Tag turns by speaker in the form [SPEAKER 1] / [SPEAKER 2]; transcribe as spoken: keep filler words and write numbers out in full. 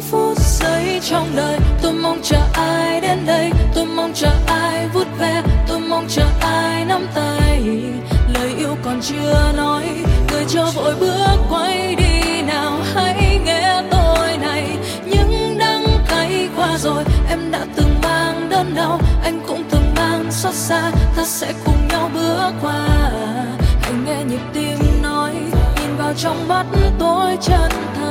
[SPEAKER 1] phút giây trong đời. Tôi mong chờ ai đến đây, tôi mong chờ ai vuốt ve, tôi mong chờ ai nắm tay. Lời yêu còn chưa nói, người cho vội bước quay đi nào. Hãy nghe tôi này, những đắng cay qua rồi. Em đã từng mang đớn đau, anh cũng từng mang xót xa. Ta sẽ cùng nhau bước qua. Hãy nghe nhịp tim nói, nhìn vào trong mắt tôi chân thành.